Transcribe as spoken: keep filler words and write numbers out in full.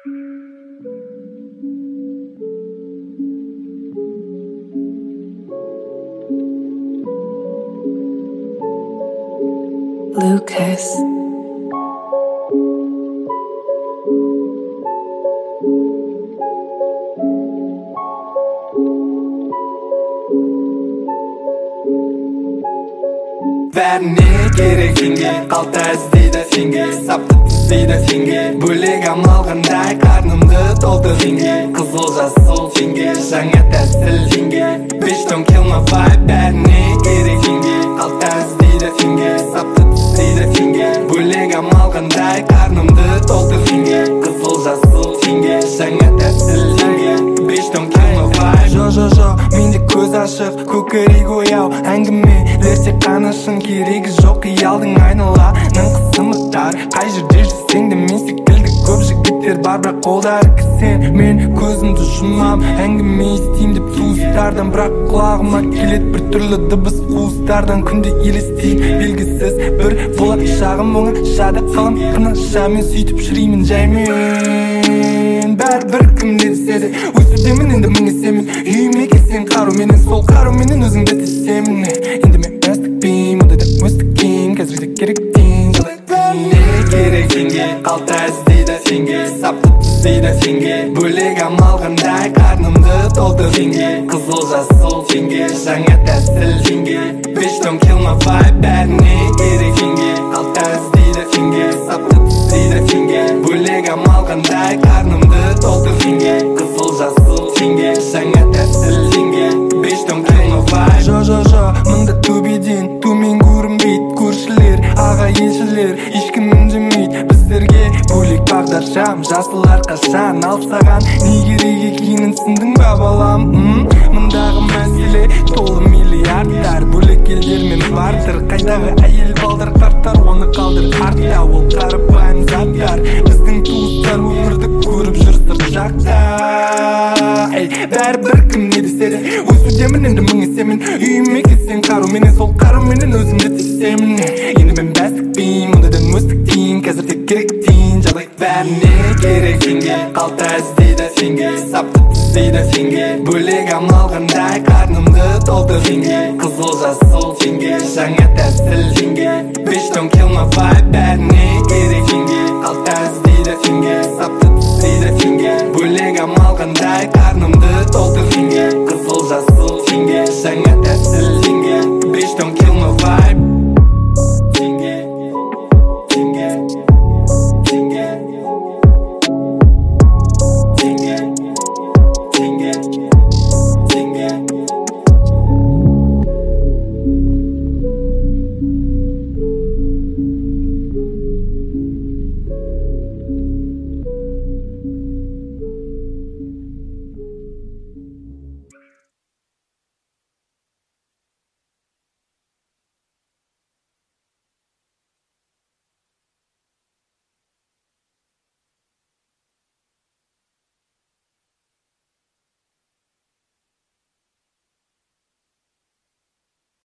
Lucas. Бәріне керек сенге, қалта іздейді сенге, сапты түзейді сенге, бөлегім алғандай қарнымды толтыр сенге, қызыл жасыл сенге, жаңа тәсіл сенге, bitch don't kill my vibe. Бәріне керек сенге, қалта іздейді сенге, сапты түзейді сенге, бөлегім алғандай қарнымды толтыр сенге, қызыл жасыл сенге, жаңа тәсіл сенге, bitch don't kill my vibe. Жо жо жо менде көз ашық, көкірек ояу, әңгімелер тек қана шын, керегі жоқ қиялдың айналаның қысымы тар. Қай жерде жүрсең де мен секілді көп жігіттер бар, бірақ қолдары кісен. Мен көзімді жұмам, әңгіме естейм деп туыстардан, бірақ құлағыма келеді бір түрлі дыбыс қуыстардан. Күнде елестейді белгісіз бір болат шағым, оңашада қалам қынаша, мен сөйтіп жүремін жаймен. Бәрібір кім не десе де өсудемін, енді мың есемін. Үйіме келсең қаруменен, сол қаруменен өзіңді тесемін. Енді мен бәстікпейм, ода да өстікейм, қазірде керек дейін жалай. Бәріне керек сенге, қалта іздейді сенге, сапты түзейді сенге, бөлегім алғандай қарнымды толтыр сенге, қызыл жасыл сенге, жаңа тәсіл сенге, bitch don't kill my vibe. Бәріне керек сенге, қалта іздейді сенге, сапты түзейді сенге, бөлегім алғандай қарнымды толтыр сенге, қызыл жасыл сенге, жаңа тәсіл сенге, bitch don't kill my vibe. Жо жо жо мында төбеден төмен көрінбейді, көршілер аға елшілер ешкім үндемейді, біздерге бөлек бағдаршам, жасыл әрқашан. Ал саған не керек екенін түсіндің ба балам? Мындағы мәселе толы миллиардтар, бөлек елдермен бартыр. Қайдағы әйел балдар, қарттар, оны қалдыр артта. Ол қарапайым заттар, біздің туыстар өмірді көріп жүр сырт жақта. Бәрібір кім не десе де өсудемін, енді мың есемін. Үйіме келсең қаруменен, сол қаруменен өзімді тесемін. Енді мен бәстікпейм, одадан өстікейм, қазірде керек дейін жалай. Бәріне керек сенге, қалта іздейді сенге, сапты түзейді сенге, бөлегім алғандай қарнымды толтыр сенге, қызыл жасыл сенге, жаңа тәсіл сенге, bitch don't kill my vibe. Бәріне керек сенге, қалта іздейді сенге,